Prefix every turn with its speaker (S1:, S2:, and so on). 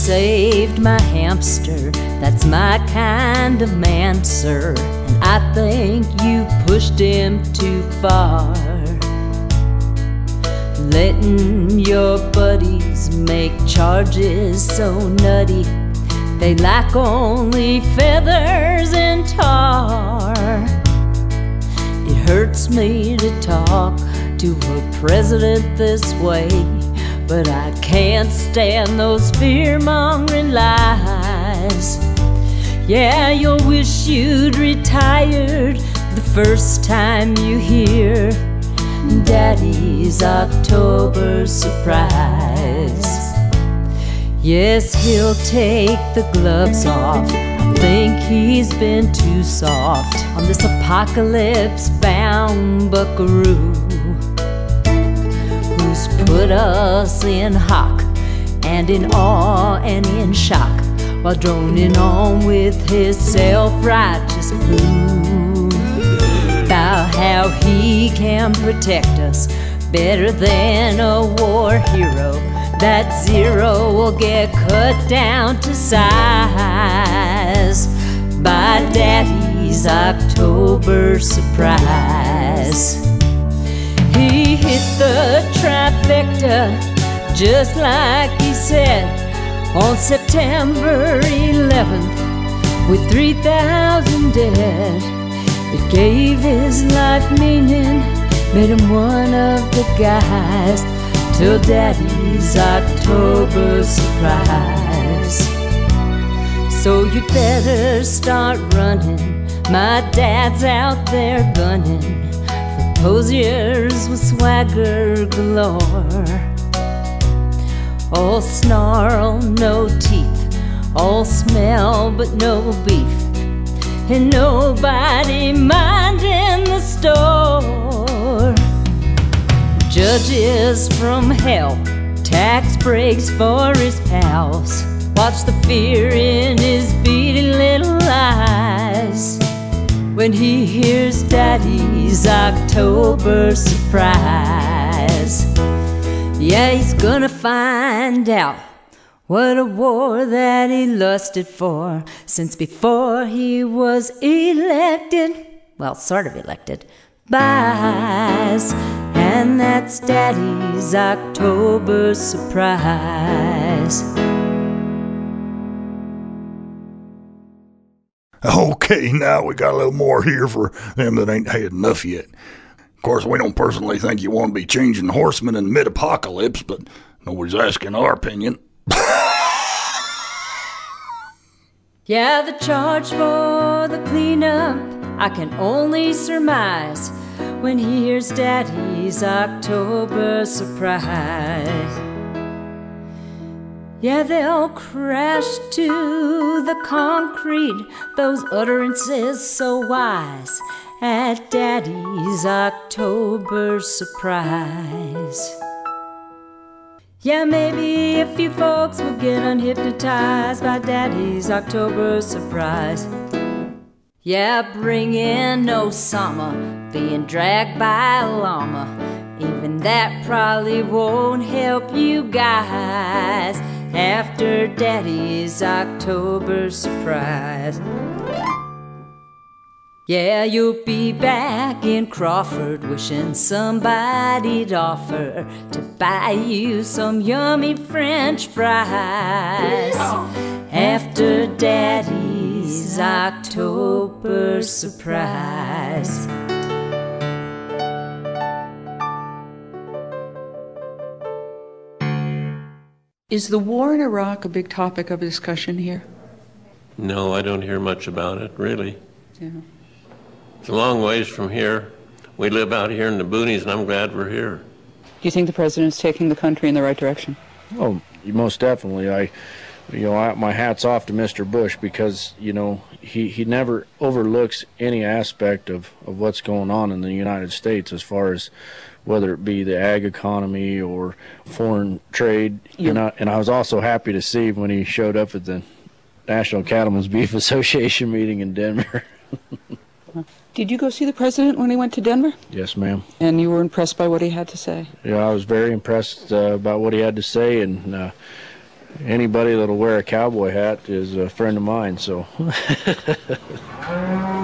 S1: saved my hamster. That's my kind of man, sir. And I think you pushed him too far, letting your buddies make charges so nutty they lack only feathers and tar. It hurts me to talk to a president this way, but I can't stand those fear-mongering lies. Yeah, you'll wish you'd retired the first time you hear Daddy's October surprise. Yes, he'll take the gloves off. I think he's been too soft on this apocalypse-bound buckaroo who's put us in hock and in awe and in shock while droning on with his self-righteous blue about how he can protect us better than a war hero. That zero will get cut down to size by Daddy's October surprise. He hit the trifecta just like he said on September 11th with 3,000 dead. It gave his life meaning, made him one of the guys till Daddy's October surprise. So you'd better start running. My dad's out there gunning for posiers with swagger galore. All snarl, no teeth, all smell but no beef, and nobody minding the store. Judges from hell, tax breaks for his pals. Watch the fear in his beady little eyes when he hears Daddy's October surprise. Yeah, he's gonna find out what a war that he lusted for since before he was elected, well, sort of elected, buys. And that's Daddy's October surprise.
S2: Okay, now we got a little more here for them that ain't had enough yet. Of course, we don't personally think you want to be changing horsemen in mid-apocalypse, but nobody's asking our opinion.
S1: Yeah, the charge for the cleanup, I can only surmise when he hears Daddy's October surprise. Yeah, they'll crash to the concrete, those utterances so wise at Daddy's October surprise. Yeah, maybe a few folks will get unhypnotized by Daddy's October surprise. Yeah, bring in Osama being dragged by a llama. Even that probably won't help you guys after Daddy's October surprise. Yeah, you'll be back in Crawford wishing somebody'd offer to buy you some yummy French fries after Daddy's October surprise.
S3: Is the war in Iraq a big topic of discussion here?
S4: No, I don't hear much about it, really.
S3: Yeah.
S4: It's a long ways from here. We live out here in the boonies, and I'm glad we're here.
S3: Do you think the president's taking the country in the right direction?
S5: Oh, most definitely. My hat's off to Mr. Bush because, he never overlooks any aspect of what's going on in the United States as far as whether it be the ag economy or foreign trade.
S3: Yeah.
S5: And I was also happy to see when he showed up at the National Cattlemen's Beef Association meeting in Denver.
S3: Did you go see the president when he went to Denver?
S5: Yes, ma'am.
S3: And you were impressed by what he had to say?
S5: Yeah, I was very impressed about what he had to say, and anybody that'll wear a cowboy hat is a friend of mine. So.